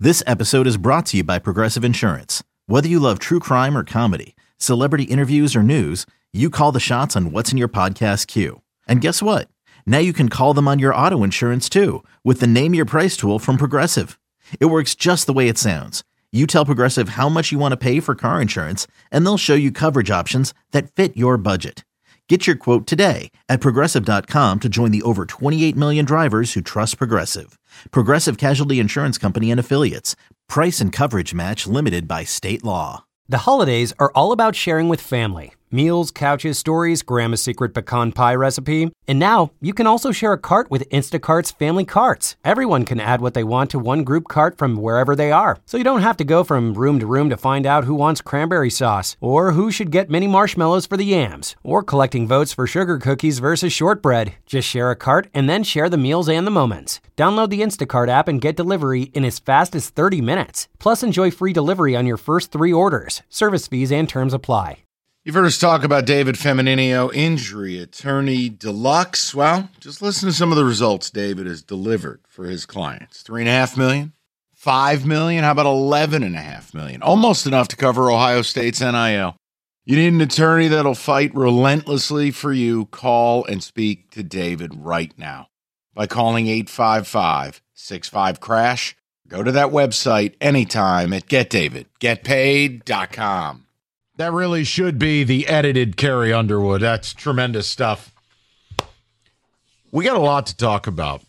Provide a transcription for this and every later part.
This episode is brought to you by Progressive Insurance. Whether you love true crime or comedy, celebrity interviews or news, you call the shots on what's in your podcast queue. And guess what? Now you can call them on your auto insurance too with the Name Your Price tool from Progressive. It works just the way it sounds. You tell Progressive how much you want to pay for car insurance, and they'll show you coverage options that fit your budget. Get your quote today at Progressive.com to join the over 28 million drivers who trust Progressive. Progressive Casualty Insurance Company and Affiliates. Price and coverage match limited by state law. The holidays are all about sharing with family. Meals, couches, stories, Grandma's secret pecan pie recipe. And now, you can also share a cart with Instacart's Family Carts. Everyone can add what they want to one group cart from wherever they are. So you don't have to go from room to room to find out who wants cranberry sauce, or who should get mini marshmallows for the yams, or collecting votes for sugar cookies versus shortbread. Just share a cart and then share the meals and the moments. Download the Instacart app and get delivery in as fast as 30 minutes. Plus, enjoy free delivery on your first 3 orders. Service fees and terms apply. You've heard us talk about David Femininio, injury attorney deluxe. Well, just listen to some of the results David has delivered for his clients. $3.5 million, $5 million, how about $11.5 million? Almost enough to cover Ohio State's NIL. You need an attorney that'll fight relentlessly for you. Call and speak to David right now by calling 855-65-CRASH. Go to that website anytime at getdavid.getpaid.com. That really should be the edited Carrie Underwood. That's tremendous stuff. We got a lot to talk about.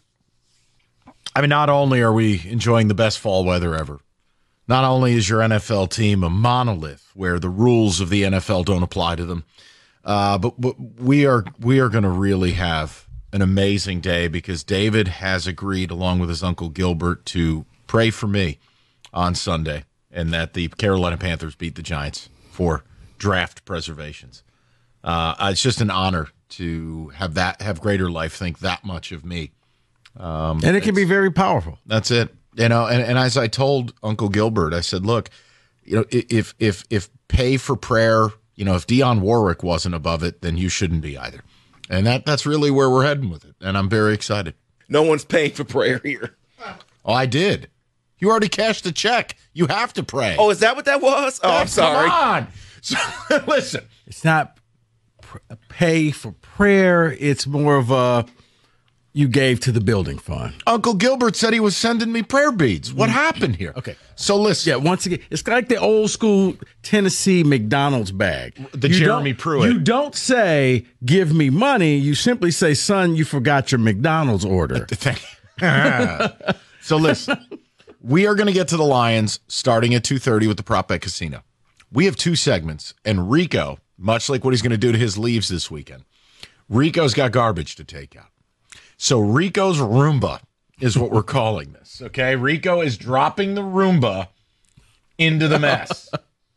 I mean, not only are we enjoying the best fall weather ever, not only is your NFL team a monolith where the rules of the NFL don't apply to them, but we are going to really have an amazing day because David has agreed, along with his Uncle Gilbert, to pray for me on Sunday and that the Carolina Panthers beat the Giants for draft preservations. It's just an honor to have Greater Life think that much of me. And it can be very powerful. That's it. You know, and as I told Uncle Gilbert, I said, look, you know, if pay for prayer, you know, if Dionne Warwick wasn't above it, then you shouldn't be either. And that's really where we're heading with it. And I'm very excited. No one's paying for prayer here. Oh, I did. You already cashed the check. You have to pray. Oh, is that what that was? Oh, I'm sorry. Come on. So, listen. It's not pay for prayer. It's more of a you gave to the building fund. Uncle Gilbert said he was sending me prayer beads. What happened here? Okay. So listen. Yeah, once again, it's like the old school Tennessee McDonald's bag. The Jeremy Pruitt. You don't say, give me money. You simply say, son, you forgot your McDonald's order. So listen. We are going to get to the Lions starting at 2:30 with the Prop Bet Casino. We have 2 segments, and Rico, much like what he's going to do to his leaves this weekend, Rico's got garbage to take out. So Rico's Roomba is what we're calling this, okay? Rico is dropping the Roomba into the mess.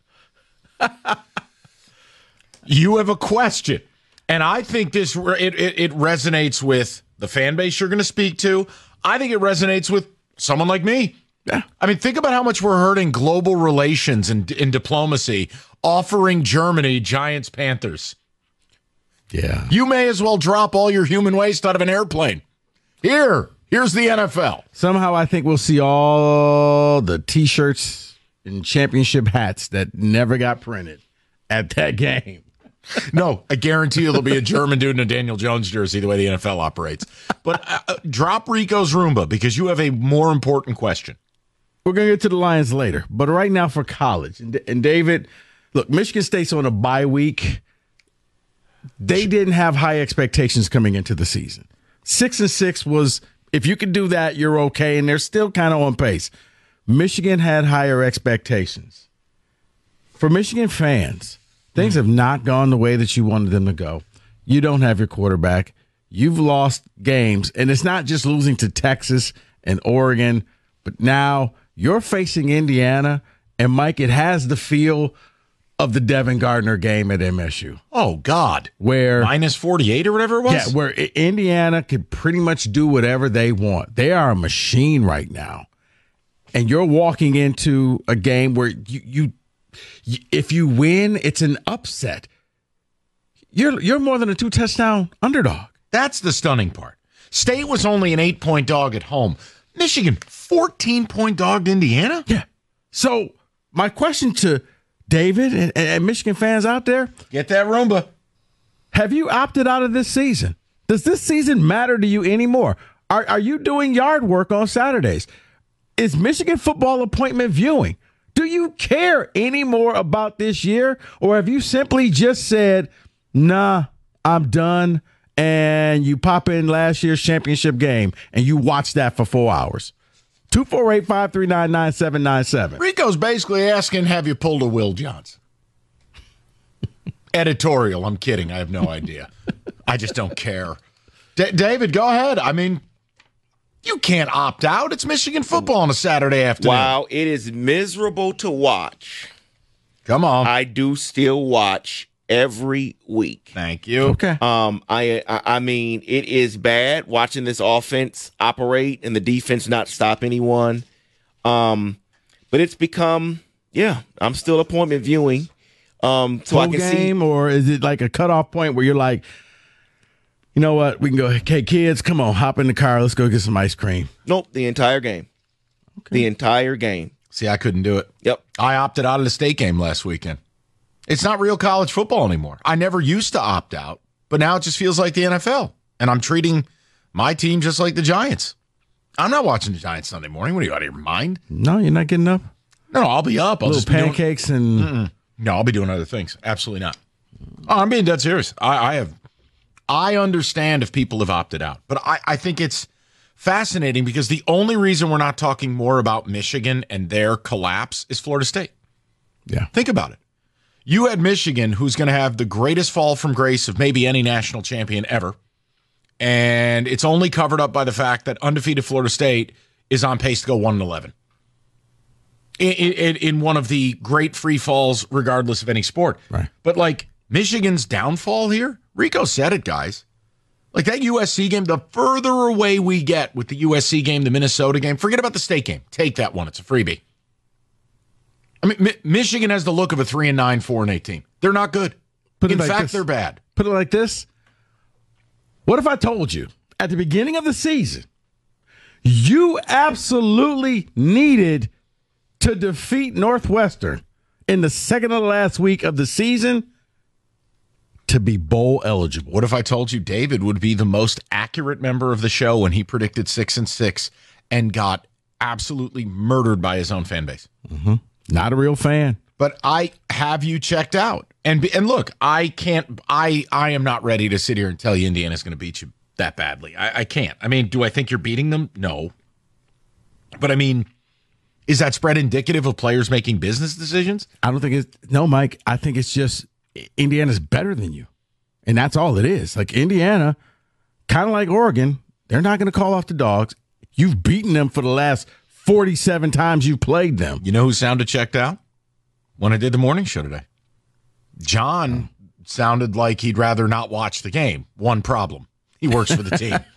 You have a question, and I think it resonates with the fan base you're going to speak to. I think it resonates with someone like me. Yeah. I mean, think about how much we're hurting global relations and in diplomacy, offering Germany Giants Panthers. Yeah. You may as well drop all your human waste out of an airplane. Here's the NFL. Somehow I think we'll see all the T-shirts and championship hats that never got printed at that game. No, I guarantee you there'll be a German dude in a Daniel Jones jersey the way the NFL operates. But drop Rico's Roomba because you have a more important question. We're going to get to the Lions later. But right now for college. And David, look, Michigan State's on a bye week. They didn't have high expectations coming into the season. 6-6 was, if you could do that, you're okay. And they're still kind of on pace. Michigan had higher expectations. For Michigan fans, things have not gone the way that you wanted them to go. You don't have your quarterback. You've lost games. And it's not just losing to Texas and Oregon, but now you're facing Indiana. And, Mike, it has the feel of the Devin Gardner game at MSU. Oh, God. Where minus 48 or whatever it was? Yeah, where Indiana could pretty much do whatever they want. They are a machine right now. And you're walking into a game where you if you win, it's an upset. You're more than a 2-touchdown underdog. That's the stunning part. State was only an 8-point dog at home. Michigan, 14-point dog to Indiana? Yeah. So my question to David and Michigan fans out there, Get that Roomba. have you opted out of this season? Does this season matter to you anymore? Are you doing yard work on Saturdays? Is Michigan football appointment viewing? Do you care anymore about this year? Or have you simply just said, nah, I'm done, and you pop in last year's championship game and you watch that for 4 hours? 248-539-9797. Rico's basically asking, have you pulled a Will Johnson? Editorial. I'm kidding. I have no idea. I just don't care. David, go ahead. I mean, you can't opt out. It's Michigan football on a Saturday afternoon. Wow, it is miserable to watch. Come on. I do still watch every week. Thank you. Okay. I mean, it is bad watching this offense operate and the defense not stop anyone. But it's become, I'm still appointment viewing. So Full I can game, or is it like a cutoff point where you're like, you know what, we can go, okay, kids, come on, hop in the car, let's go get some ice cream. Nope, the entire game. Okay. The entire game. See, I couldn't do it. Yep. I opted out of the state game last weekend. It's not real college football anymore. I never used to opt out, but now it just feels like the NFL. And I'm treating my team just like the Giants. I'm not watching the Giants Sunday morning. What are you, out of your mind? No, you're not getting up? No, I'll be up. I'll Little just be doing- pancakes and... No, I'll be doing other things. Absolutely not. Oh, I'm being dead serious. I understand if people have opted out, but I think it's fascinating because the only reason we're not talking more about Michigan and their collapse is Florida State. Yeah. Think about it. You had Michigan, who's going to have the greatest fall from grace of maybe any national champion ever, and it's only covered up by the fact that undefeated Florida State is on pace to go 1-11. In one of the great free falls, regardless of any sport. Right. But like Michigan's downfall here, Rico said it, guys. Like that USC game, the further away we get with the USC game, the Minnesota game, forget about the state game. Take that one. It's a freebie. I mean, Michigan has the look of a 3-9, 4-8 team. They're not good. In fact, they're bad. Put it like this. What if I told you at the beginning of the season, you absolutely needed to defeat Northwestern in the second to last week of the season to be bowl eligible? What if I told you David would be the most accurate member of the show when he predicted 6-6 and got absolutely murdered by his own fan base? Mm-hmm. Not a real fan. But I have you checked out. And look, I am not ready to sit here and tell you Indiana's going to beat you that badly. I can't. I mean, do I think you're beating them? No. But I mean, is that spread indicative of players making business decisions? I don't think it's – no, Mike. I think it's just Indiana's better than you. And that's all it is. Like Indiana, kind of like Oregon, they're not going to call off the dogs. You've beaten them for the last 47 times you've played them. You know who sounded checked out? When I did the morning show today. John sounded like he'd rather not watch the game. One problem. He works for the team.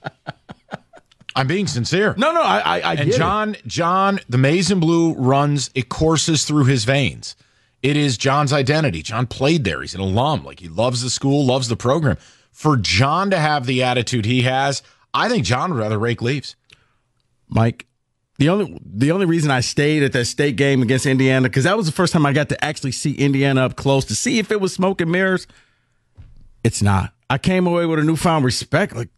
I'm being sincere. No, I and get John, the maize and blue it courses through his veins. It is John's identity. John played there. He's an alum. Like, he loves the school, loves the program. For John to have the attitude he has, I think John would rather rake leaves. Mike, the only reason I stayed at that state game against Indiana, because that was the first time I got to actually see Indiana up close to see if it was smoke and mirrors. It's not. I came away with a newfound respect. Like,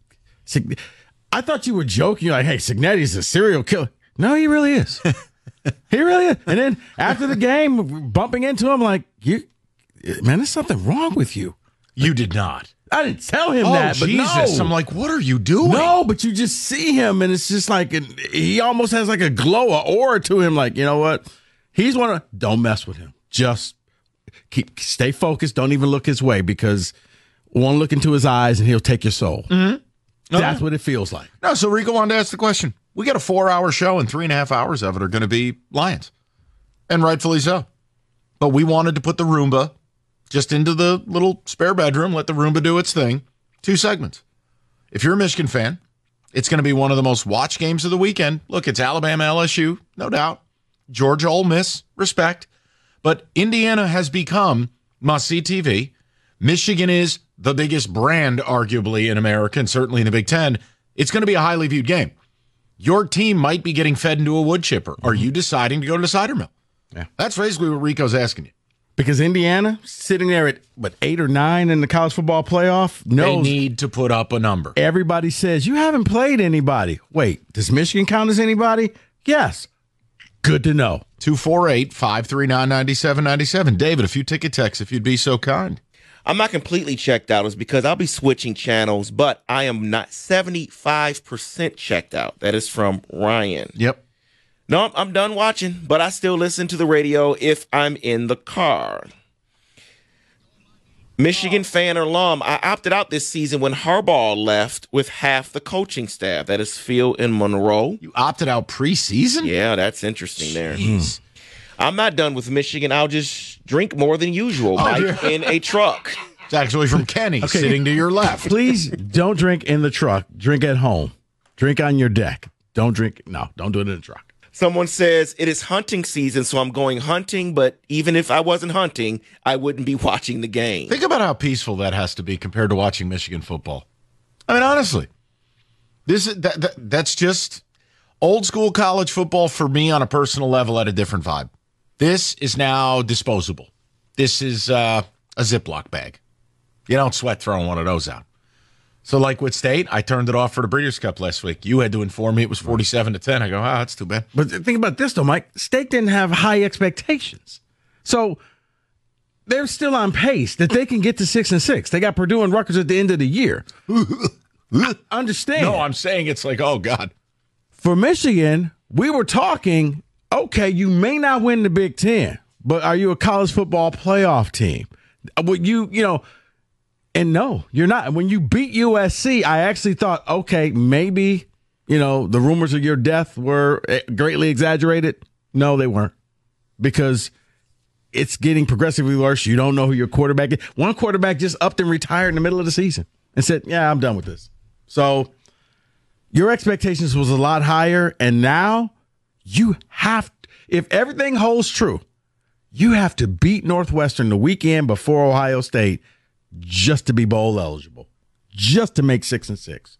I thought you were joking. You're like, hey, Cignetti's a serial killer. No, he really is. He really is. And then after the game, bumping into him, like, man, there's something wrong with you. You did not. I didn't tell him that, but Jesus. no. I'm like, what are you doing? No, but you just see him, and it's just like, he almost has like a glow, an aura to him. Like, you know what? He's one of, don't mess with him. Just stay focused. Don't even look his way, because one look into his eyes and he'll take your soul. Mm-hmm. That's what it feels like. No, so Rico wanted to ask the question. We got a 4-hour show, and 3.5 hours of it are going to be Lions. And rightfully so. But we wanted to put the Roomba just into the little spare bedroom, let the Roomba do its thing. 2 segments. If you're a Michigan fan, it's going to be one of the most watched games of the weekend. Look, it's Alabama, LSU, no doubt. Georgia, Ole Miss, respect. But Indiana has become must-see TV. Michigan is the biggest brand, arguably, in America, and certainly in the Big Ten. It's going to be a highly viewed game. your team might be getting fed into a wood chipper. Are you deciding to go to the cider mill? Yeah. That's basically what Rico's asking you. Because Indiana, sitting there at, 8 or 9 in the college football playoff, knows They need to put up a number. everybody says, you haven't played anybody. Wait, does Michigan count as anybody? Yes. Good to know. 248-539-9797. David, a few ticket texts if you'd be so kind. I'm not completely checked out. It's because I'll be switching channels, but I am not 75% checked out. That is from Ryan. Yep. No, I'm done watching, but I still listen to the radio if I'm in the car. Michigan fan or alum, I opted out this season when Harbaugh left with half the coaching staff. That is Phil and Monroe. You opted out preseason? Yeah, that's interesting there. Jeez. I'm not done with Michigan. I'll just drink more than usual, Mike, in a truck. It's actually from Kenny, sitting to your left. Please don't drink in the truck. Drink at home. Drink on your deck. Don't do it in the truck. Someone says, it is hunting season, so I'm going hunting, but even if I wasn't hunting, I wouldn't be watching the game. Think about how peaceful that has to be compared to watching Michigan football. I mean, honestly, that's just old school college football for me on a personal level at a different vibe. This is now disposable. This is a Ziploc bag. You don't sweat throwing one of those out. So like with State, I turned it off for the Breeders' Cup last week. You had to inform me it was 47-10. I go, that's too bad. But think about this, though, Mike. State didn't have high expectations. So they're still on pace that they can get to 6-6. They got Purdue and Rutgers at the end of the year. Understand. No, I'm saying it's like, oh, God. For Michigan, we were talking, okay, you may not win the Big Ten, but are you a college football playoff team? And no, you're not. When you beat USC, I actually thought, okay, maybe, the rumors of your death were greatly exaggerated. No, they weren't, because it's getting progressively worse. You don't know who your quarterback is. One quarterback just upped and retired in the middle of the season and said, yeah, I'm done with this. So your expectations was a lot higher, and now you have, if everything holds true, you have to beat Northwestern the weekend before Ohio State just to be bowl eligible, just to make 6-6.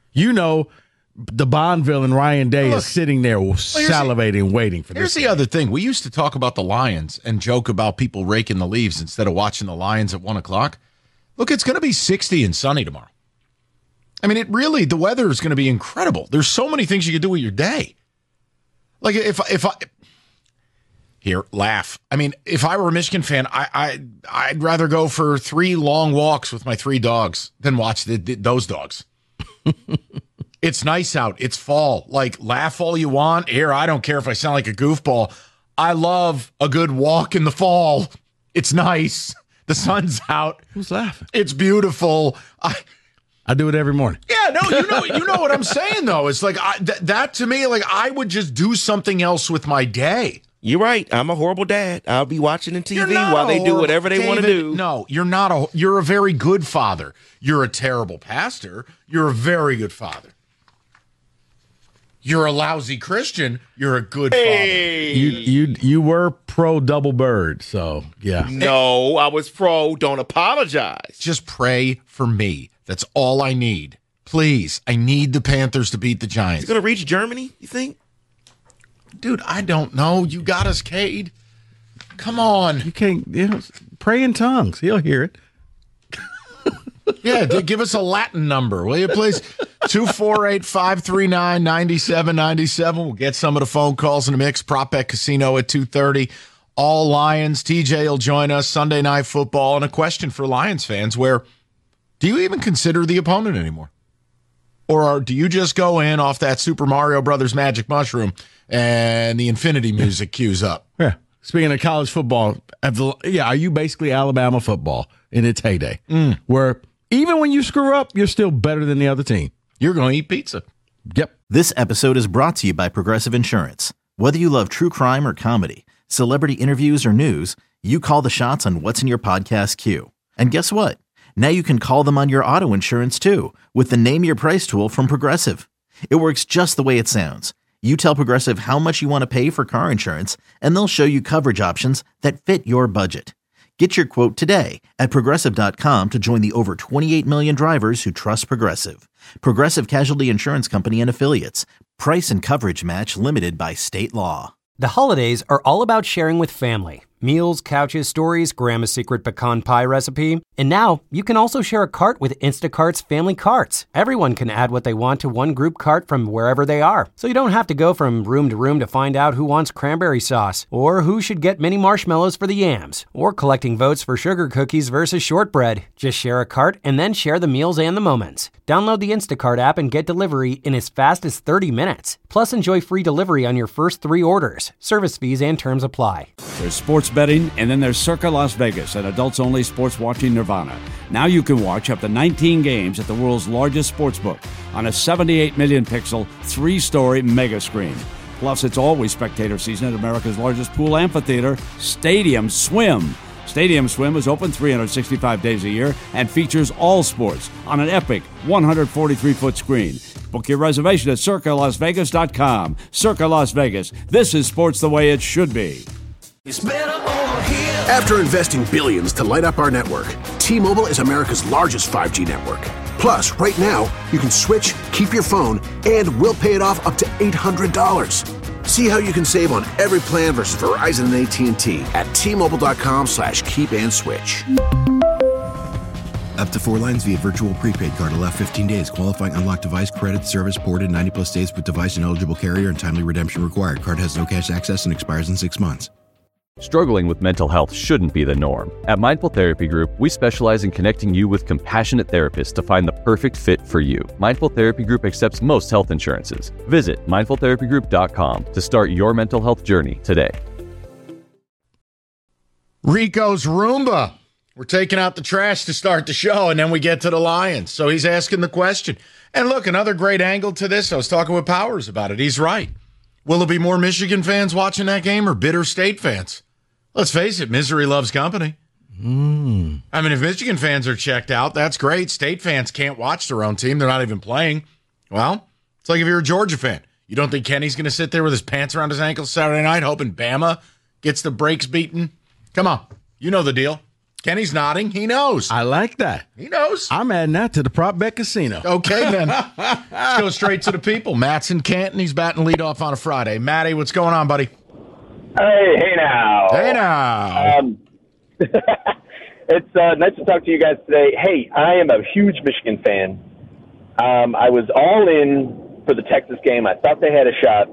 The Bonneville and Ryan Day is sitting there salivating, waiting for this. Here's the other thing. We used to talk about the Lions and joke about people raking the leaves instead of watching the Lions at 1 o'clock. Look, it's going to be 60 and sunny tomorrow. I mean, the weather is going to be incredible. There's so many things you can do with your day. Like if I here, laugh. I mean, if I were a Michigan fan, I'd rather go for 3 long walks with my 3 dogs than watch those dogs. It's nice out. It's fall. Like, laugh all you want. Here, I don't care if I sound like a goofball. I love a good walk in the fall. It's nice. The sun's out. Who's laughing? It's beautiful. I do it every morning. Yeah, no, you know what I'm saying, though. It's like, that to me, like, I would just do something else with my day. You're right. I'm a horrible dad. I'll be watching the TV while they do whatever they want to do. No, you're a very good father. You're a terrible pastor. You're a very good father. You're a lousy Christian. You're a good father. You were pro double bird, so yeah. No, I was pro don't apologize. Just pray for me. That's all I need. Please, I need the Panthers to beat the Giants. He's going to reach Germany, you think? Dude, I don't know. You got us, Cade. Come on. You can't pray in tongues. He'll hear it. Yeah, give us a Latin number, will you, please? 248-539-9797. We'll get some of the phone calls in the mix. Prop Bet Casino at 2:30. All Lions. TJ will join us. Sunday Night Football. And a question for Lions fans where, do you even consider the opponent anymore? Or do you just go in off that Super Mario Brothers magic mushroom and the Infinity music cues up? Yeah. Speaking of college football, are you basically Alabama football in its heyday? Where even when you screw up, you're still better than the other team. You're going to eat pizza. Yep. This episode is brought to you by Progressive Insurance. Whether you love true crime or comedy, celebrity interviews or news, you call the shots on what's in your podcast queue. And guess what? Now you can call them on your auto insurance too with the Name Your Price tool from Progressive. It works just the way it sounds. You tell Progressive how much you want to pay for car insurance, and they'll show you coverage options that fit your budget. Get your quote today at Progressive.com to join the over 28 million drivers who trust Progressive. Progressive Casualty Insurance Company and Affiliates. Price and coverage match limited by state law. The holidays are all about sharing with family. Meals, couches, stories, Grandma's secret pecan pie recipe. And now, you can also share a cart with Instacart's family carts. Everyone can add what they want to one group cart from wherever they are. So you don't have to go from room to room to find out who wants cranberry sauce, or who should get mini marshmallows for the yams, or collecting votes for sugar cookies versus shortbread. Just share a cart and then share the meals and the moments. Download the Instacart app and get delivery in as fast as 30 minutes. Plus, enjoy free delivery on your first 3 orders. Service fees and terms apply. There's sports betting, and then there's Circa Las Vegas, an adults-only sports watching nirvana. Now you can watch up to 19 games at the world's largest sports book on a 78 million pixel, 3-story mega screen. Plus, it's always spectator season at America's largest pool amphitheater, Stadium Swim. Stadium Swim is open 365 days a year and features all sports on an epic 143-foot screen. Book your reservation at CircaLasVegas.com. Circa Las Vegas. This is sports the way it should be. After investing billions to light up our network, T-Mobile is America's largest 5G network. Plus, right now, you can switch, keep your phone, and we'll pay it off up to $800. See how you can save on every plan versus Verizon and AT&T at T-Mobile.com/keep and switch. Up to 4 lines via virtual prepaid card. Allow 15 days. Qualifying unlocked device credit service ported 90+ states with device and eligible carrier and timely redemption required. Card has no cash access and expires in 6 months. Struggling with mental health shouldn't be the norm. At Mindful Therapy Group, we specialize in connecting you with compassionate therapists to find the perfect fit for you. Mindful Therapy Group accepts most health insurances. Visit mindfultherapygroup.com to start your mental health journey today. Rico's Roomba. We're taking out the trash to start the show, and then we get to the Lions. So he's asking the question. And look, another great angle to this. I was talking with Powers about it. He's right. Will there be more Michigan fans watching that game or bitter State fans? Let's face it, misery loves company. I mean, if Michigan fans are checked out, that's great. State fans can't watch their own team. They're not even playing. Well, it's like if you're a Georgia fan. You don't think Kenny's going to sit there with his pants around his ankles Saturday night hoping Bama gets the brakes beaten? Come on. You know the deal. Kenny's nodding. He knows. I like that. He knows. I'm adding that to the prop bet casino. Okay, then. Let's go straight to the people. Matt's in Canton. He's batting leadoff on a Friday. Matty, what's going on, buddy? Hey now. Hey now. It's nice to talk to you guys today. Hey, I am a huge Michigan fan. I was all in for the Texas game. I thought they had a shot.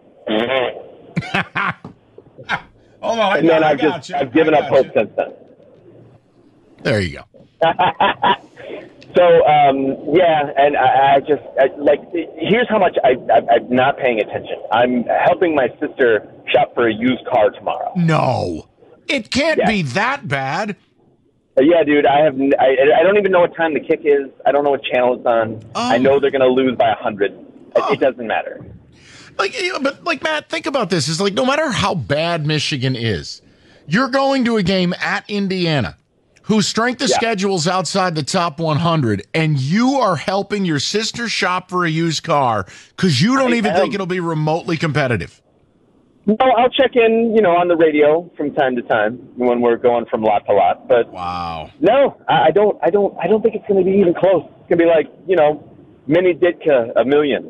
Hold on, and then I've given up hope since then. There you go. So, yeah, and I here's how much I'm not paying attention. I'm helping my sister shop for a used car tomorrow. No. It can't be that bad. Yeah, dude, I don't even know what time the kick is. I don't know what channel it's on. I know they're going to lose by 100. It doesn't matter. But Matt, think about this. It's like no matter how bad Michigan is, you're going to a game at Indiana, whose strength of schedule is outside the top 100, and you are helping your sister shop for a used car because you don't even think it'll be remotely competitive. No, I'll check in, on the radio from time to time when we're going from lot to lot. But wow, no, I don't think it's going to be even close. It's going to be like, Mini Ditka, a million.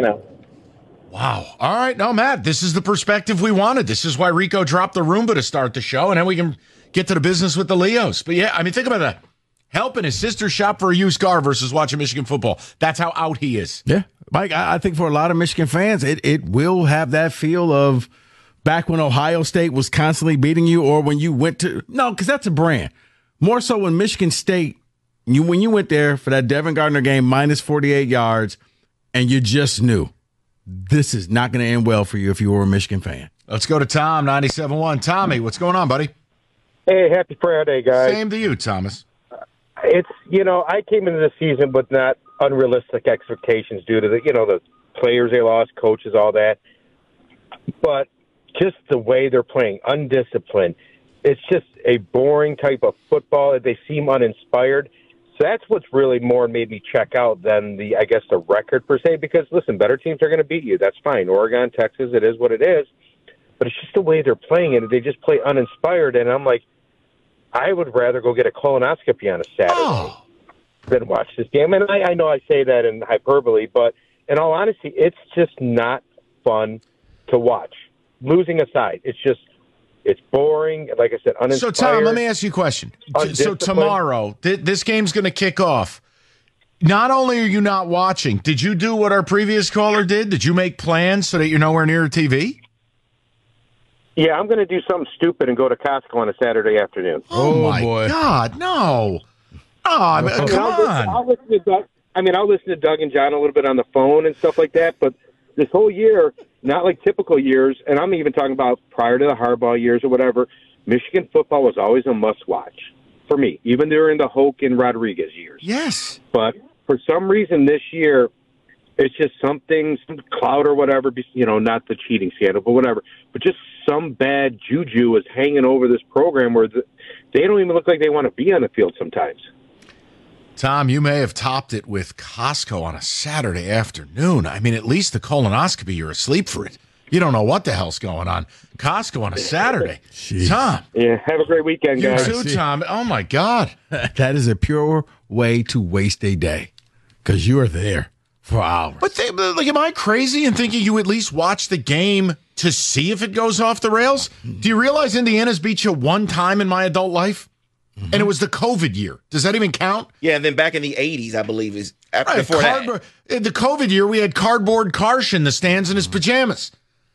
Wow. All right. No, Matt, this is the perspective we wanted. This is why Rico dropped the Roomba to start the show, and then we can get to the business with the Leos. But yeah, I mean, think about that. Helping his sister shop for a used car versus watching Michigan football. That's how out he is. Yeah. Mike, I think for a lot of Michigan fans, it will have that feel of back when Ohio State was constantly beating you, or when you went to – no, because that's a brand. More so when Michigan State, when you went there for that Devin Gardner game, minus 48 yards, and you just knew this is not going to end well for you if you were a Michigan fan. Let's go to Tom, 97.1. Tommy, what's going on, buddy? Hey, happy Friday, guys. Same to you, Thomas. It's, I came into the season with not unrealistic expectations due to the players they lost, coaches, all that. But just the way they're playing, undisciplined. It's just a boring type of football. They seem uninspired. So that's what's really more made me check out than the record per se. Because, listen, better teams are going to beat you. That's fine. Oregon, Texas, it is what it is. But it's just the way they're playing it. They just play uninspired. And I'm like, I would rather go get a colonoscopy on a Saturday than watch this game. And I know I say that in hyperbole, but in all honesty, it's just not fun to watch. Losing aside, it's boring. Like I said, uninspired. So, Tom, let me ask you a question. So tomorrow, this game's going to kick off. Not only are you not watching, did you do what our previous caller did? Did you make plans so that you're nowhere near a TV? Yeah, I'm going to do something stupid and go to Costco on a Saturday afternoon. Oh my God, no. Oh, come on. I'll listen to Doug. I'll listen to Doug and John a little bit on the phone and stuff like that, but this whole year, not like typical years, and I'm even talking about prior to the Harbaugh years or whatever, Michigan football was always a must-watch for me, even during the Hoke and Rodriguez years. Yes. But for some reason this year, it's just some cloud or whatever, not the cheating scandal, but whatever, but just some bad juju is hanging over this program where they don't even look like they want to be on the field sometimes. Tom, you may have topped it with Costco on a Saturday afternoon. At least the colonoscopy, you're asleep for it. You don't know what the hell's going on. Costco on a Saturday. Jeez. Tom. Yeah, have a great weekend, guys. You too, Tom. Oh, my God. That is a pure way to waste a day because you are there for hours. But am I crazy in thinking you at least watch the game to see if it goes off the rails? Do you realize Indiana's beat you one time in my adult life? Mm-hmm. And it was the COVID year. Does that even count? Yeah, and then back in the 80s, I believe, is right, before that. In the COVID year, we had Cardboard Karsh in the stands in his pajamas.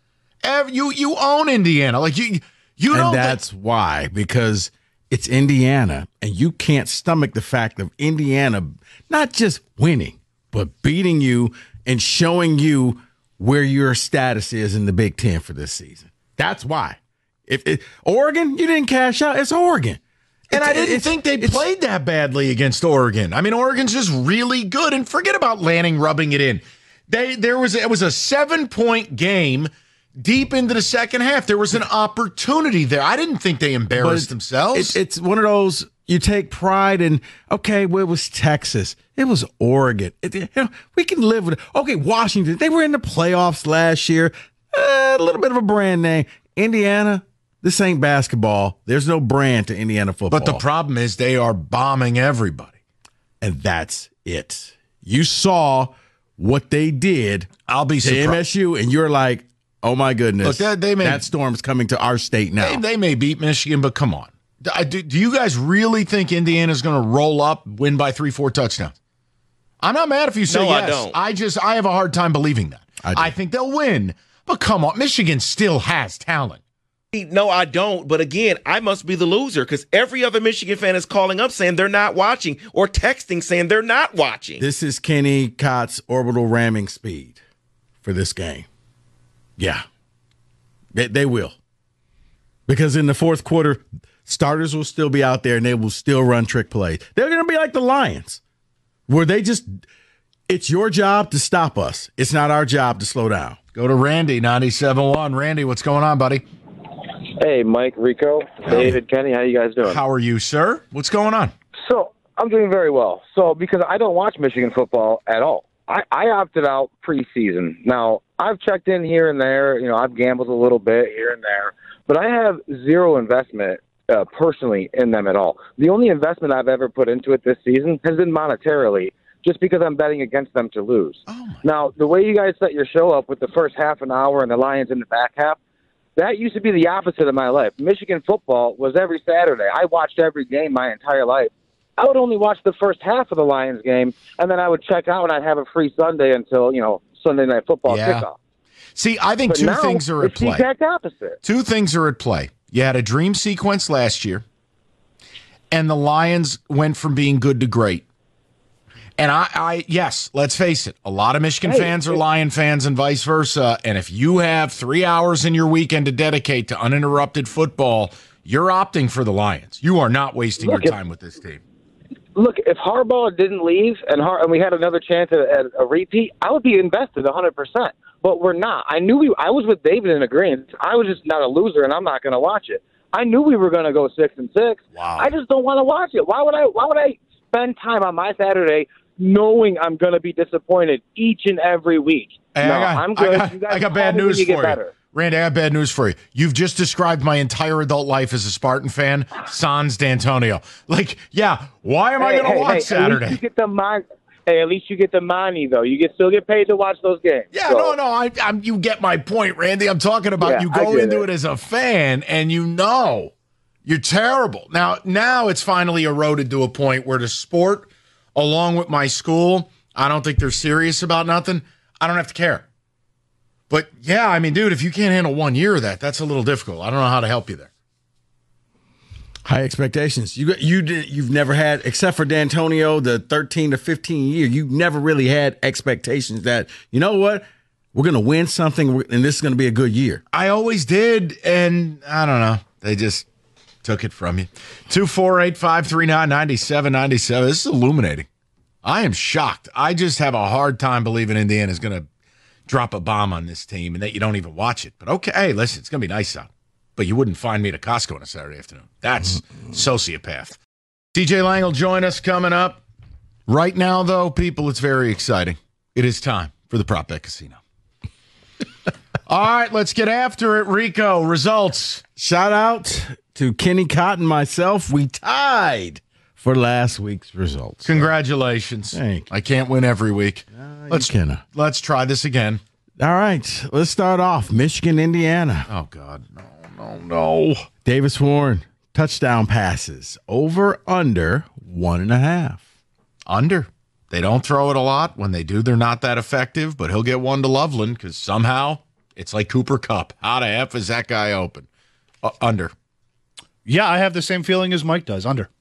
You own Indiana. You don't. And that's why, because it's Indiana, and you can't stomach the fact of Indiana not just winning, but beating you and showing you where your status is in the Big Ten for this season. That's why. If Oregon, you didn't cash out. It's Oregon. And I didn't think they played that badly against Oregon. Oregon's just really good. And forget about Lanning rubbing it in. It was a 7-point game deep into the second half. There was an opportunity there. I didn't think they embarrassed themselves. It's one of those, you take pride in, okay, well, it was Texas. It was Oregon. We can live with it. Okay, Washington. They were in the playoffs last year. A little bit of a brand name. Indiana. This ain't basketball. There's no brand to Indiana football. But the problem is they are bombing everybody. And that's it. You saw what they did to MSU, and you're like, oh, my goodness. Look, that storm's coming to our state now. They may beat Michigan, but come on. Do you guys really think Indiana's going to roll up, win by 3-4 touchdowns? I'm not mad if you say yes. I don't. I have a hard time believing that. I think they'll win. But come on, Michigan still has talent. No, I don't. But again, I must be the loser because every other Michigan fan is calling up saying they're not watching or texting saying they're not watching. This is Kenny Cott's orbital ramming speed for this game. Yeah, they will. Because in the fourth quarter, starters will still be out there and they will still run trick plays. They're going to be like the Lions, where it's your job to stop us. It's not our job to slow down. Go to Randy, 97.1. Randy, what's going on, buddy? Hey, Mike, Rico, David, Kenny, how you guys doing? How are you, sir? What's going on? So, I'm doing very well. So, because I don't watch Michigan football at all. I opted out preseason. Now, I've checked in here and there. I've gambled a little bit here and there. But I have zero investment personally in them at all. The only investment I've ever put into it this season has been monetarily, just because I'm betting against them to lose. Now, the way you guys set your show up with the first half an hour and the Lions in the back half, that used to be the opposite of my life. Michigan football was every Saturday. I watched every game my entire life. I would only watch the first half of the Lions game, and then I would check out and I'd have a free Sunday until, Sunday Night Football kickoff. See, I think two things are at play. It's the exact opposite. Two things are at play. You had a dream sequence last year, and the Lions went from being good to great. And yes, let's face it, a lot of Michigan fans are Lion fans and vice versa. And if you have 3 hours in your weekend to dedicate to uninterrupted football, you're opting for the Lions. You are not wasting your time with this team. Look, if Harbaugh didn't leave and we had another chance at a repeat, I would be invested 100%. But we're not. I was with David in agreement. I was just not a loser, and I'm not going to watch it. I knew we were going to go 6-6. Wow. I just don't want to watch it. Why would I spend time on my Saturday knowing I'm going to be disappointed each and every week? Hey, I'm good. I got bad news for you. Randy, I have bad news for you. You've just described my entire adult life as a Spartan fan, sans D'Antonio. Why am I going to watch Saturday? At Hey, at least you get the money, though. You still get paid to watch those games. Yeah, so. no. You get my point, Randy. I'm talking about you I go get into it as a fan and you know you're terrible. Now it's finally eroded to a point where the sport, along with my school, I don't think they're serious about nothing. I don't have to care. But, yeah, I mean, dude, if you can't handle 1 year of that, that's a little difficult. I don't know how to help you there. High expectations. You've never had, except for D'Antonio, the 13 to 15 year, you've never really had expectations that, you know what, we're going to win something and this is going to be a good year. I always did, and I don't know. They just took it from you. 248-539-9797. This is illuminating. I am shocked. I just have a hard time believing Indiana's going to drop a bomb on this team and that you don't even watch it. But okay, hey, listen, it's going to be nice out. But you wouldn't find me at a Costco on a Saturday afternoon. That's sociopath. TJ Lang will join us coming up. Right now, though, people, it's very exciting. It is time for the Prop Bet Casino. All right, let's get after it. Rico, results. Shout out to Kenny Cotton, myself. We tied for last week's results. Congratulations. Thank you. I can't win every week. Let's try this again. All right, let's start off. Michigan, Indiana. Oh, God. No. Davis Warren, touchdown passes. Over, under, 1.5. Under. They don't throw it a lot. When they do, they're not that effective, but he'll get one to Loveland because somehow it's like Cooper Kupp. How the F is that guy open? Under. Yeah, I have the same feeling as Mike does. Under.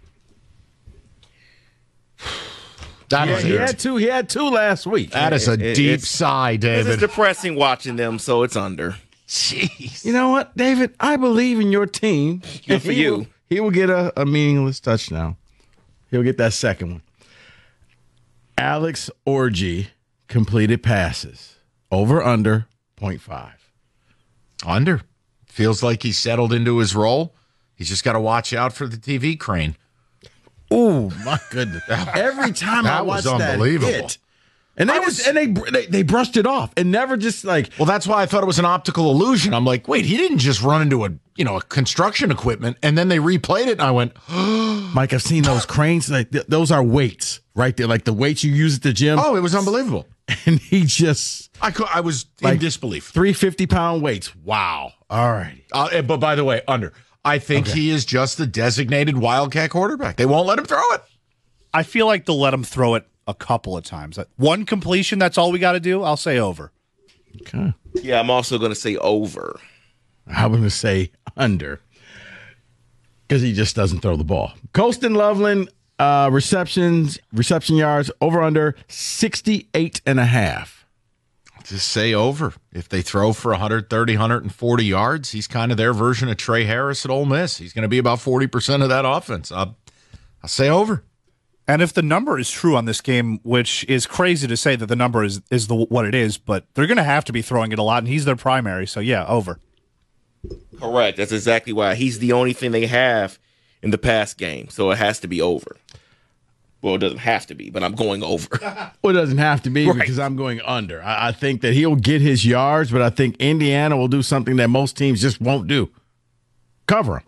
He had two last week. That is a deep sigh, David. It's depressing watching them, so it's under. Jeez. You know what, David? I believe in your team. Good for you. He will get a meaningless touchdown. He'll get that second one. Alex Orji completed passes. Over, under, 0.5. Under. Feels like he's settled into his role. He's just got to watch out for the TV crane. Oh, my goodness. Every time I watch that unbelievable. hit. And they brushed it off and never just like. Well, that's why I thought it was an optical illusion. I'm like, wait, he didn't just run into a construction equipment, and then they replayed it, and I went, Mike, I've seen those cranes. Like those are weights right there, like the weights you use at the gym. Oh, it was unbelievable. And he just, I was in disbelief. 350-pound weights. Wow. All right. But by the way, under. I think he is just the designated Wildcat quarterback. They won't let him throw it. I feel like they'll let him throw it a couple of times. One completion, that's all we got to do. I'll say over. Okay. Yeah, I'm also going to say over. I'm going to say under because he just doesn't throw the ball. Colston Loveland, reception yards, over under 68.5. Just say over. If they throw for 130, 140 yards, he's kind of their version of Trey Harris at Ole Miss. He's going to be about 40% of that offense. I'll say over. And if the number is true on this game, which is crazy to say that the number is what it is, but they're going to have to be throwing it a lot, and he's their primary. So, yeah, over. Correct. That's exactly why. He's the only thing they have in the pass game, so it has to be over. Well, it doesn't have to be, but I'm going over. Well, it doesn't have to be because I'm going under. I think that he'll get his yards, but I think Indiana will do something that most teams just won't do. Cover him.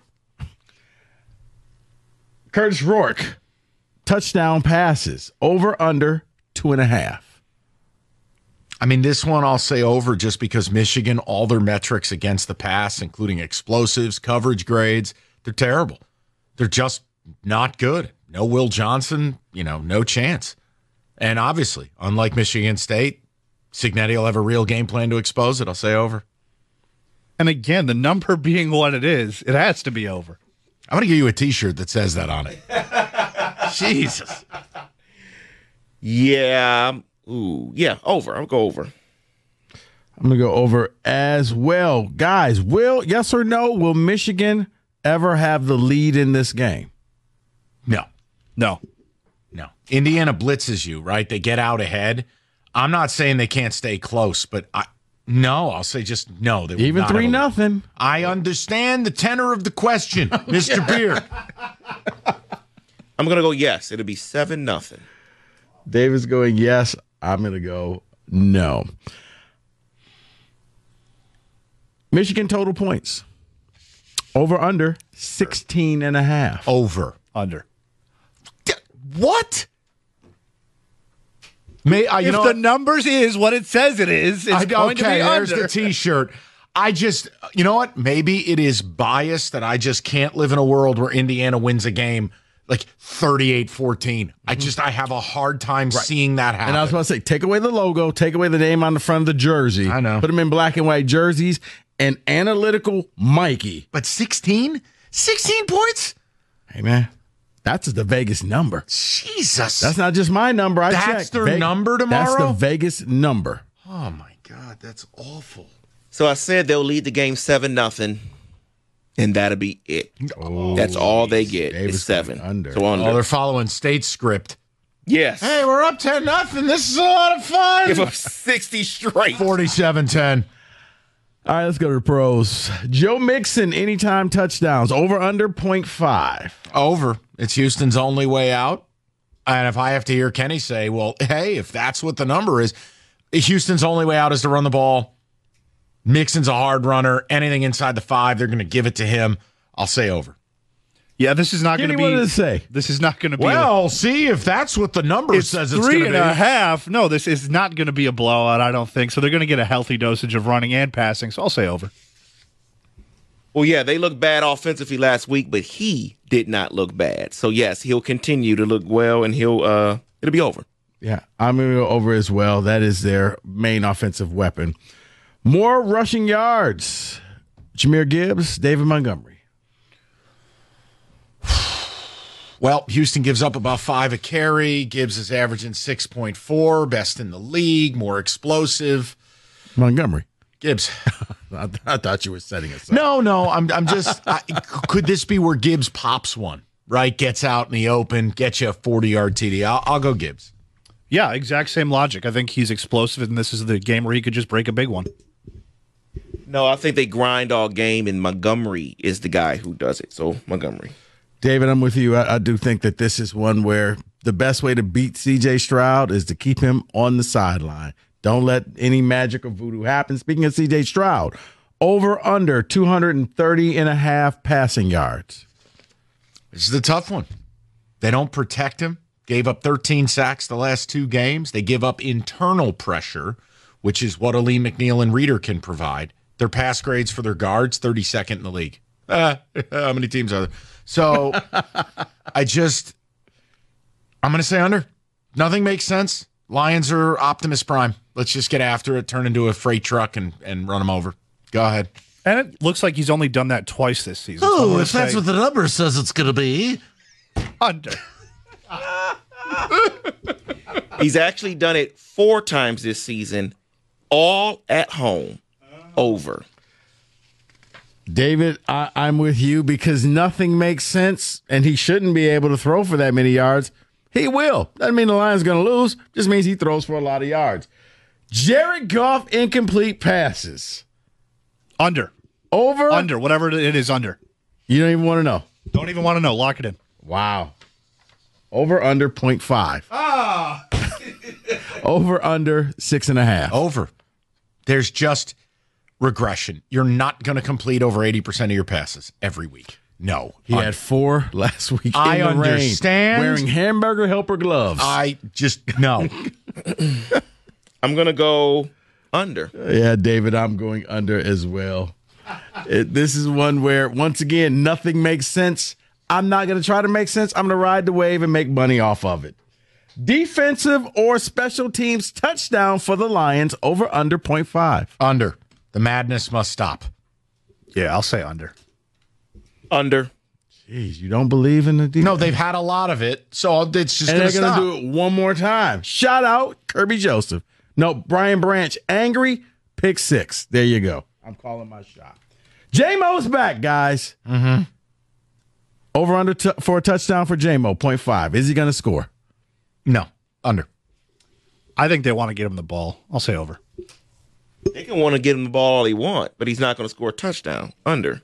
Curtis Rourke. Touchdown passes. Over, under, 2.5. I mean, this one I'll say over just because Michigan, all their metrics against the pass, including explosives, coverage grades, they're terrible. They're just not good. No Will Johnson, no chance. And obviously, unlike Michigan State, Cignetti will have a real game plan to expose it. I'll say over. And again, the number being what it is, it has to be over. I'm going to give you a T-shirt that says that on it. Jesus. Yeah. Ooh, yeah, over. I'll go over. I'm going to go over as well. Guys, yes or no, will Michigan ever have the lead in this game? No. Indiana blitzes you, right? They get out ahead. I'm not saying they can't stay close, but I'll say just no. They even 3-0. I understand the tenor of the question, Mr. Beard. I'm going to go yes. It'll be 7-0. David's going yes. I'm going to go no. Michigan total points. Over, under, 16.5. Over. Under. What? If the numbers is what it says it is, it's going to be there's under. the T-shirt. I just, you know what? Maybe it is biased that I just can't live in a world where Indiana wins a game like 38-14. I have a hard time seeing that happen. And I was about to say, take away the logo, take away the name on the front of the jersey. I know. Put them in black and white jerseys and analytical Mikey. But 16? 16 points? Hey, man, that's the Vegas number. Jesus. That's not just my number. I That's checked. their number tomorrow? That's the Vegas number. Oh, my God. That's awful. So I said they'll lead the game 7-0, and that'll be it. That's all they get is 7. Under. So under. Oh, they're following state script. Yes. Hey, we're up 10-0. This is a lot of fun. Give up 60 straight. 47-10. All right, let's go to the pros. Joe Mixon, anytime touchdowns, over under 0.5. Over. It's Houston's only way out. And if I have to hear Kenny say, well, hey, if that's what the number is, Houston's only way out is to run the ball. Mixon's a hard runner. Anything inside the 5, they're going to give it to him. I'll say over. Yeah, this is not going to be. What did it say? This is not going to be. Well, see if that's what the number says it's going to be. 3.5. No, this is not going to be a blowout, I don't think. So they're going to get a healthy dosage of running and passing. So I'll say over. Well, yeah, they looked bad offensively last week, but he did not look bad. So yes, he'll continue to look well, and it'll be over. Yeah, I'm going to go over as well. That is their main offensive weapon. More rushing yards. Jahmyr Gibbs, David Montgomery. Well, Houston gives up about 5 a carry. Gibbs is averaging 6.4, best in the league, more explosive. Montgomery. Gibbs. I thought you were setting us up. No, I'm just. Could this be where Gibbs pops one? Right, gets out in the open, gets you a 40-yard TD. I'll go Gibbs. Yeah, exact same logic. I think he's explosive, and this is the game where he could just break a big one. No, I think they grind all game, and Montgomery is the guy who does it. So Montgomery. David, I'm with you. I do think that this is one where the best way to beat C.J. Stroud is to keep him on the sideline. Don't let any magic or voodoo happen. Speaking of C.J. Stroud, over under 230.5 passing yards. This is the tough one. They don't protect him. Gave up 13 sacks the last 2 games. They give up internal pressure, which is what Aleem McNeil and Reeder can provide. Their pass grades for their guards, 32nd in the league. How many teams are there? So I'm going to say under. Nothing makes sense. Lions are Optimus Prime. Let's just get after it, turn into a freight truck, and run them over. Go ahead. And it looks like he's only done that twice this season. Oh, if that's what the number says it's going to be. Under. He's actually done it 4 times this season, all at home. Over. David, I'm with you because nothing makes sense, and he shouldn't be able to throw for that many yards. He will. Doesn't mean the Lions going to lose. Just means he throws for a lot of yards. Jared Goff, incomplete passes. Under. Over? Under. Whatever it is, under. You don't even want to know. Don't even want to know. Lock it in. Wow. Over, under 0.5. Ah. Over, under 6.5. Over. There's just regression. You're not going to complete over 80% of your passes every week. No. He had 4 last week. I in the understand. Rain, wearing hamburger helper gloves. I just, no. I'm going to go under. Yeah, David, I'm going under as well. This is one where, once again, nothing makes sense. I'm not going to try to make sense. I'm going to ride the wave and make money off of it. Defensive or special teams touchdown for the Lions, over under 0.5. Under. The madness must stop. Yeah, I'll say under. Under. Jeez, you don't believe in the defense? No, they've had a lot of it, so it's just going to stop. And they're going to do it one more time. Shout out Kirby Joseph. No, Brian Branch, angry, pick 6. There you go. I'm calling my shot. J-Mo's back, guys. Mm-hmm. Over under for a touchdown for J-Mo, 0.5. Is he going to score? No, under. I think they want to get him the ball. I'll say over. They can want to get him the ball all they want, but he's not going to score a touchdown. Under.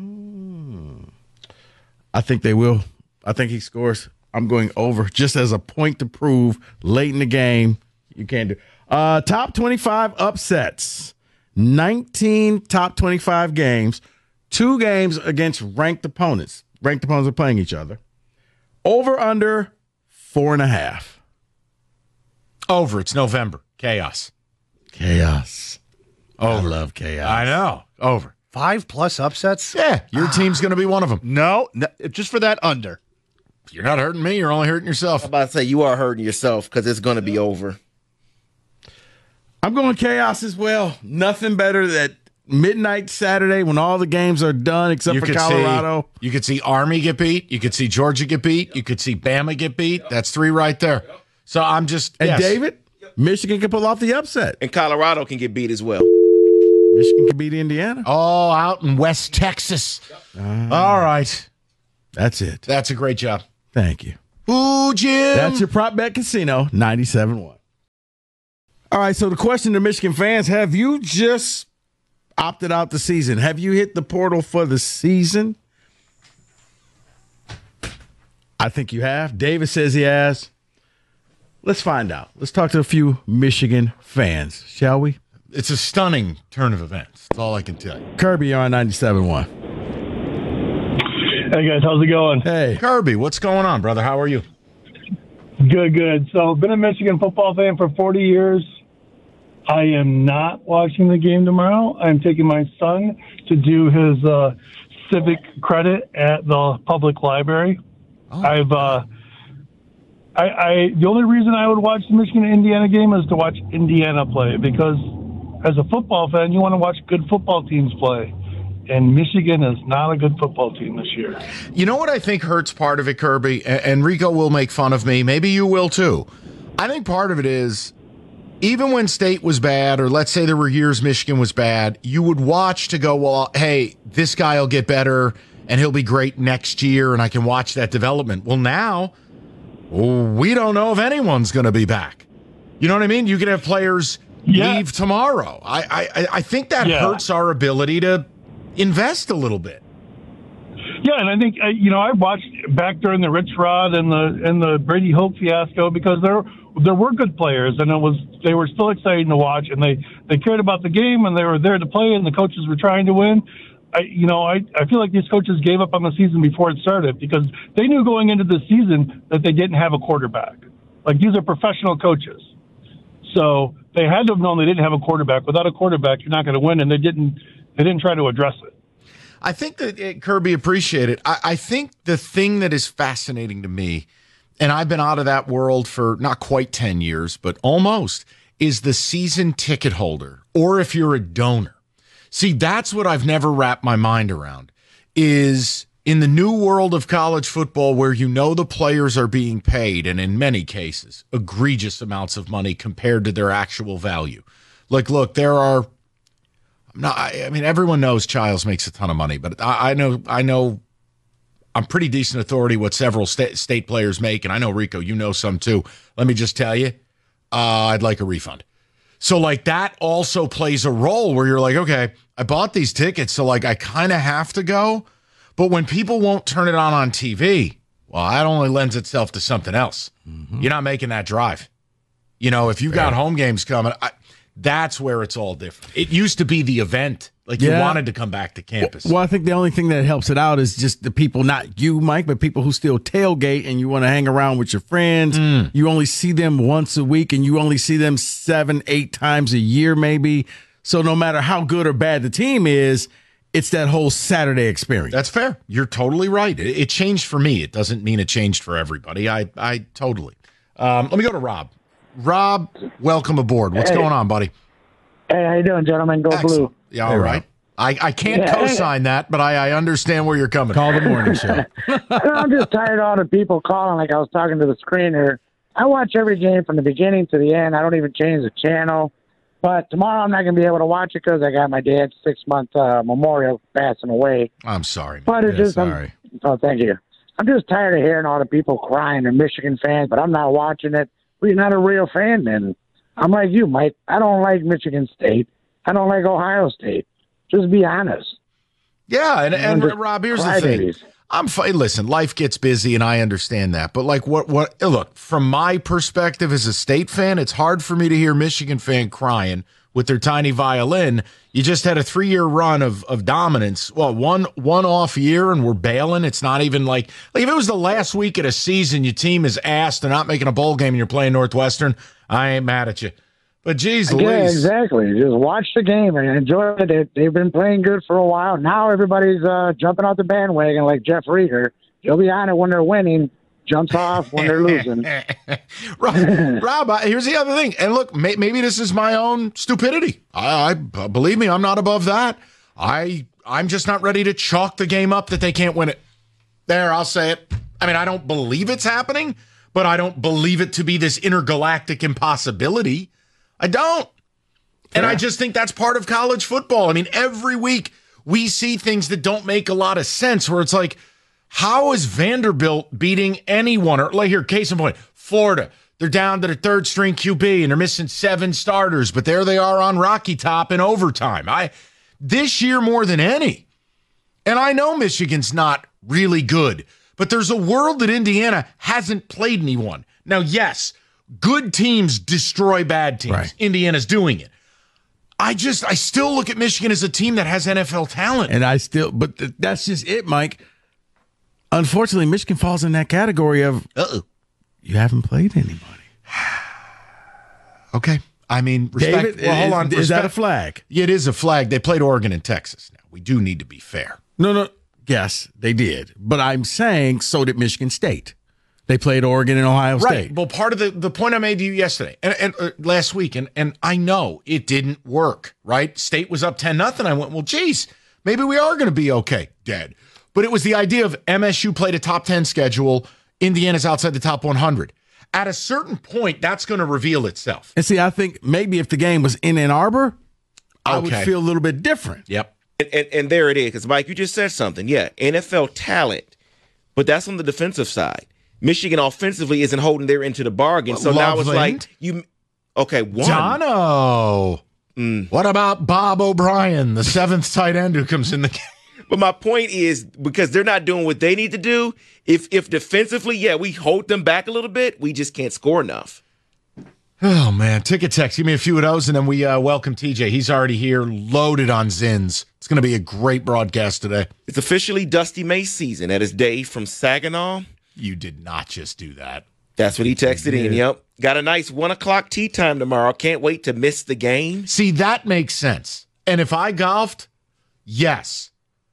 I think they will. I think he scores. I'm going over just as a point to prove late in the game. You can't do. Top 25 upsets. 19 top 25 games. 2 games against ranked opponents. Ranked opponents are playing each other. Over under 4.5. Over. It's November. Chaos. Chaos. Over. I love chaos. I know. Over. 5+ upsets? Yeah, your team's going to be one of them. No, just for that under. You're not hurting me. You're only hurting yourself. I'm about to say you are hurting yourself because it's going to be over. I'm going chaos as well. Nothing better than midnight Saturday when all the games are done except for Colorado. You could see Army get beat. You could see Georgia get beat. You could see Bama get beat. That's 3 right there. So I'm just... And yes. David, Michigan can pull off the upset. And Colorado can get beat as well. Michigan can beat Indiana. Oh, out in West Texas. All right. That's it. That's a great job. Thank you. Ooh, Jim. That's your Prop Bet Casino, 97.1. All right, so the question to Michigan fans, have you just opted out the season? Have you hit the portal for the season? I think you have. David says he has. Let's find out. Let's talk to a few Michigan fans, shall we? It's a stunning turn of events. That's all I can tell you. Kirby, you're on 97.1. Hey, guys. How's it going? Hey. Kirby, what's going on, brother? How are you? Good. So, been a Michigan football fan for 40 years. I am not watching the game tomorrow. I'm taking my son to do his civic credit at the public library. The only reason I would watch the Michigan-Indiana game is to watch Indiana play, because as a football fan, you want to watch good football teams play. And Michigan is not a good football team this year. You know what I think hurts part of it, Kirby? And Rico will make fun of me. Maybe you will too. I think part of it is, even when State was bad, or let's say there were years Michigan was bad, you would watch to go, well, hey, this guy will get better and he'll be great next year and I can watch that development. Well, now we don't know if anyone's going to be back. You know what I mean? You could have players leave tomorrow. I think that hurts our ability to invest a little bit. Yeah, and I think I watched back during the Rich Rod and the Brady Hoke fiasco, because there were good players, and they were still exciting to watch, and they cared about the game, and they were there to play, and the coaches were trying to win. I feel like these coaches gave up on the season before it started, because they knew going into the season that they didn't have a quarterback. Like, these are professional coaches, so they had to have known they didn't have a quarterback. Without a quarterback, you're not going to win, and they didn't try to address it. I think that Kirby appreciated it. I think the thing that is fascinating to me, and I've been out of that world for not quite 10 years, but almost, is the season ticket holder, or if you're a donor. See, that's what I've never wrapped my mind around, is in the new world of college football, where the players are being paid, and in many cases, egregious amounts of money compared to their actual value. Like, look, there are... everyone knows Childs makes a ton of money, but I know I'm pretty decent authority what several state players make, and I know, Rico, you know some too. Let me just tell you, I'd like a refund. So, like, that also plays a role where you're like, okay, I bought these tickets, so, like, I kind of have to go. But when people won't turn it on TV, well, that only lends itself to something else. Mm-hmm. You're not making that drive. If you've got home games coming, that's where it's all different. It used to be the event. Like, you wanted to come back to campus. Well, I think the only thing that helps it out is just the people, not you, Mike, but people who still tailgate and you want to hang around with your friends. You only see them once a week, and you only see them 7-8 times a year maybe. So no matter how good or bad the team is, it's that whole Saturday experience. That's fair. You're totally right. It changed for me. It doesn't mean it changed for everybody. I totally. Let me go to Rob. Rob, welcome aboard. What's going on, buddy? Hey, how you doing, gentlemen? Go Excellent. Blue. Yeah, all right. I can't co-sign that, but I understand where you're coming from. Call the morning show. I'm just tired of all the people calling like I was talking to the screener. I watch every game from the beginning to the end. I don't even change the channel. But tomorrow I'm not going to be able to watch it because I got my dad's 6-month memorial passing away. I'm sorry. But it's sorry. Oh, thank you. I'm just tired of hearing all the people crying. They're Michigan fans, but I'm not watching it. Well, you're not a real fan then. I'm like you, Mike. I don't like Michigan State. I don't like Ohio State. Just be honest. Yeah, and Rob, here's the thing. I'm fine. Listen, life gets busy, and I understand that. But like, look, from my perspective as a State fan, it's hard for me to hear Michigan fan crying with their tiny violin. You just had a 3-year run of dominance. Well, one off year and we're bailing. It's not even like if it was the last week of the season, your team is ass, they're not making a bowl game and you're playing Northwestern, I ain't mad at you. But geez Louise. Yeah, exactly. Just watch the game and enjoy it. They've been playing good for a while. Now everybody's jumping out the bandwagon like Jeff Rieger. He'll be on it when they're winning. Jumps off when they're losing. Rob, here's the other thing. And look, maybe this is my own stupidity. I believe me, I'm not above that. I'm just not ready to chalk the game up that they can't win it. There, I'll say it. I mean, I don't believe it's happening, but I don't believe it to be this intergalactic impossibility. I don't. And I just think that's part of college football. I mean, every week we see things that don't make a lot of sense where it's like, how is Vanderbilt beating anyone? Or like here, case in point, Florida. They're down to the third string QB and they're missing 7 starters, but there they are on Rocky Top in overtime. This year more than any. And I know Michigan's not really good, but there's a world that Indiana hasn't played anyone. Now, yes, good teams destroy bad teams. Right. Indiana's doing it. I still look at Michigan as a team that has NFL talent. And but that's just it, Mike. Unfortunately, Michigan falls in that category of, you haven't played anybody. Okay. I mean, respect. David, hold on. Is that a flag? Yeah, it is a flag. They played Oregon and Texas. Now, we do need to be fair. No. Yes, they did. But I'm saying so did Michigan State. They played Oregon and Ohio State. Right. Well, part of the point I made to you yesterday and last week, and I know it didn't work, right? State was up 10-0. I went, well, geez, maybe we are going to be okay. Dead. But it was the idea of MSU played a top 10 schedule. Indiana's outside the top 100. At a certain point, that's going to reveal itself. And see, I think maybe if the game was in Ann Arbor, I would feel a little bit different. Yep. And there it is. Because, Mike, you just said something. Yeah, NFL talent. But that's on the defensive side. Michigan offensively isn't holding their end to the bargain. So now it's like one. Jono. What about Bob O'Brien, the 7th tight end who comes in the game? But my point is, because they're not doing what they need to do, if defensively, we hold them back a little bit, we just can't score enough. Oh, man. Ticket text. Give me a few of those, and then we welcome TJ. He's already here, loaded on Zins. It's going to be a great broadcast today. It's officially Dusty May season. That is Dave from Saginaw. You did not just do that. That's what he texted in, yep. Got a nice 1 o'clock tea time tomorrow. Can't wait to miss the game. See, that makes sense. And if I golfed, yes.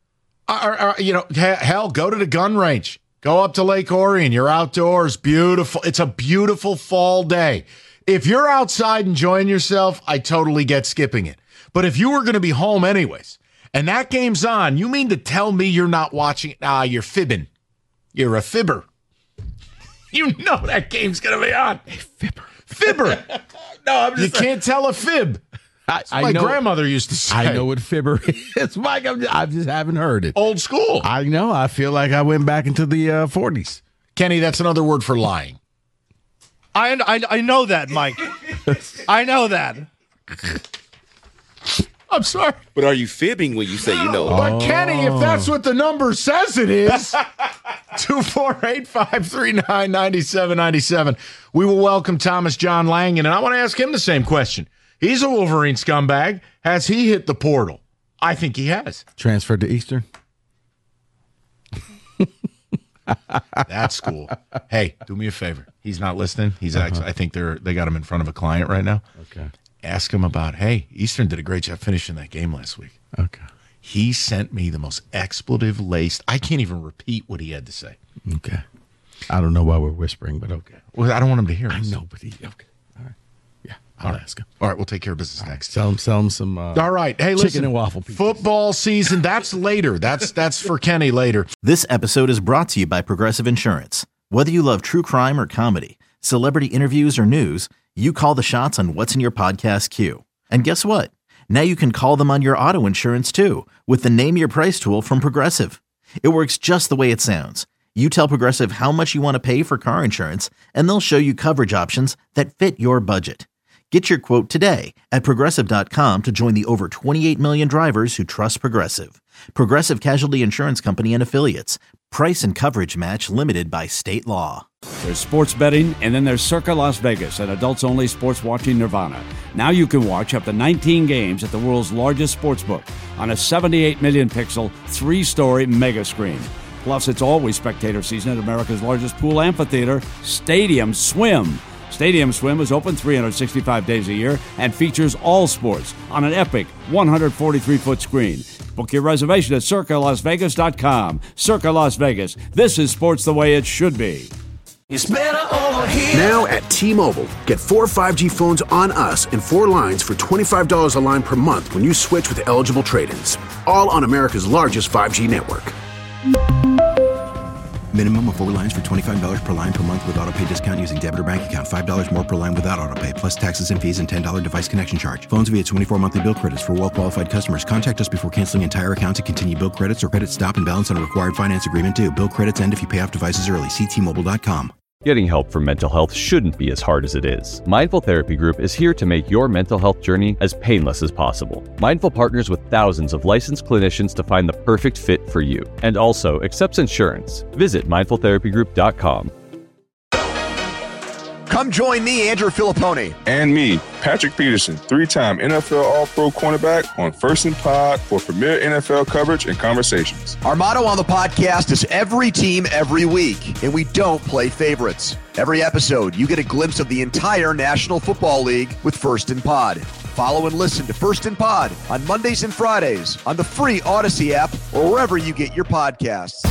Hell, go to the gun range. Go up to Lake Orion. You're outdoors. Beautiful. It's a beautiful fall day. If you're outside enjoying yourself, I totally get skipping it. But if you were going to be home anyways, and that game's on, you mean to tell me you're not watching it? You're fibbing. You're a fibber. You know that game's going to be on. A fibber. Fibber. No, I'm just can't tell a fib. My grandmother used to say. I know what fibber is, Mike. I just haven't heard it. Old school. I know. I feel like I went back into the 40s. Kenny, that's another word for lying. I know that, Mike. I know that. I'm sorry. But are you fibbing when you say you know? But Kenny, if that's what the number says it is, 248-539-9797. We will welcome Thomas John Langen, and I want to ask him the same question. He's a Wolverine scumbag. Has he hit the portal? I think he has. Transferred to Eastern? That's cool. Hey, do me a favor. He's not listening. He's actually, I think they got him in front of a client right now. Okay. Ask him about, hey, Eastern did a great job finishing that game last week. Okay. He sent me the most expletive-laced. I can't even repeat what he had to say. Okay. I don't know why we're whispering, but okay. Well, I don't want him to hear us. I know, but okay. All right. Yeah, I'll ask him. All right, we'll take care of business next. Sell him some all right. Hey, listen. Chicken and waffle pieces. Football season, that's later. That's for Kenny later. This episode is brought to you by Progressive Insurance. Whether you love true crime or comedy, celebrity interviews or news, you call the shots on what's in your podcast queue. And guess what? Now you can call them on your auto insurance too with the Name Your Price tool from Progressive. It works just the way it sounds. You tell Progressive how much you want to pay for car insurance, and they'll show you coverage options that fit your budget. Get your quote today at Progressive.com to join the over 28 million drivers who trust Progressive. Progressive Casualty Insurance Company and Affiliates. Price and coverage match limited by state law. There's sports betting, and then there's Circa Las Vegas, an adults-only sports watching nirvana. Now you can watch up to 19 games at the world's largest sportsbook on a 78 million pixel, 3-story mega screen. Plus, it's always spectator season at America's largest pool amphitheater, Stadium Swim. Stadium Swim is open 365 days a year and features all sports on an epic 143-foot screen. Book your reservation at CircaLasVegas.com. Circa Las Vegas. This is sports the way it should be. It's better over here. Now at T-Mobile, get 4 5G phones on us and 4 lines for $25 a line per month when you switch with eligible trade-ins. All on America's largest 5G network. Minimum of 4 lines for $25 per line per month with autopay discount using debit or bank account. $5 more per line without autopay, plus taxes and fees and $10 device connection charge. Phones via 24 monthly bill credits for well-qualified customers. Contact us before canceling entire account to continue bill credits or credit stop and balance on a required finance agreement due. Bill credits end if you pay off devices early. See T-Mobile.com. Getting help for mental health shouldn't be as hard as it is. Mindful Therapy Group is here to make your mental health journey as painless as possible. Mindful partners with thousands of licensed clinicians to find the perfect fit for you, and also accepts insurance. Visit mindfultherapygroup.com. Come join me, Andrew Filippone. And me, Patrick Peterson, 3-time NFL All-Pro cornerback on First and Pod for premier NFL coverage and conversations. Our motto on the podcast is every team, every week, and we don't play favorites. Every episode, you get a glimpse of the entire National Football League with First and Pod. Follow and listen to First and Pod on Mondays and Fridays on the free Odyssey app or wherever you get your podcasts.